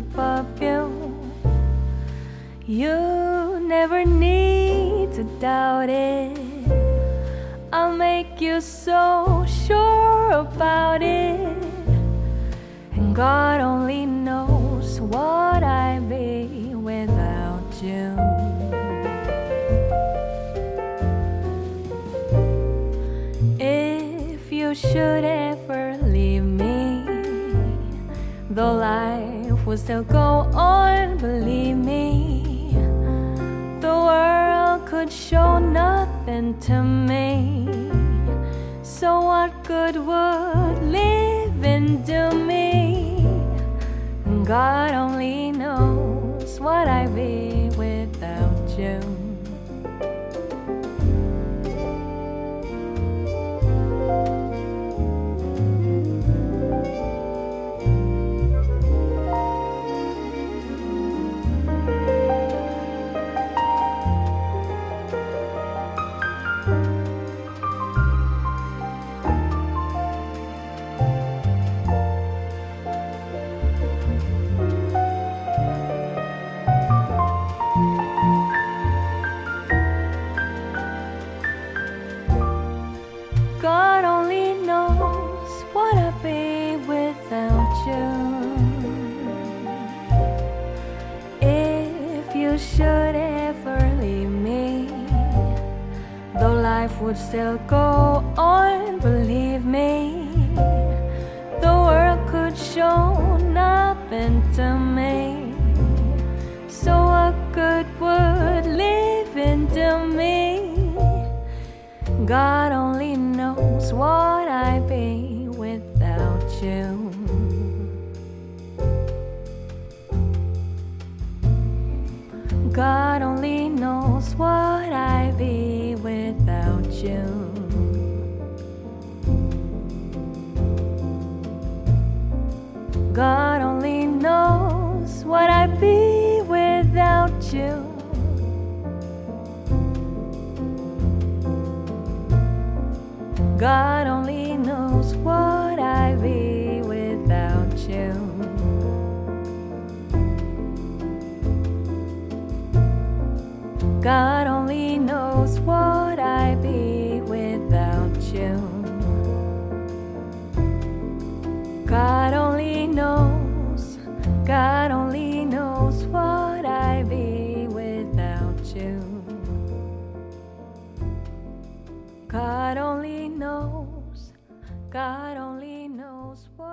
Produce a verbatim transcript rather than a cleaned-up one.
the perfume. You never need to doubt it. I'll make you so sure about it. And God only knows what I'd be without you. If you should ever leave me, though life will still go on, believe me, the world could show nothing to me. So what good would living do me? God only knows what I'd be without you. God only knows what I'd be without you. If you should ever leave me, though life would still go on, believe me, the world could show nothing to me. So what good would living do me? God only knows what I'd be without you. God only knows what I'd be without you. God only knows what I'd be without you. God only knows what I'd be without you. God only knows what I'd be without you. God only knows, God only knows what I'd be without you. God only knows, God only knows what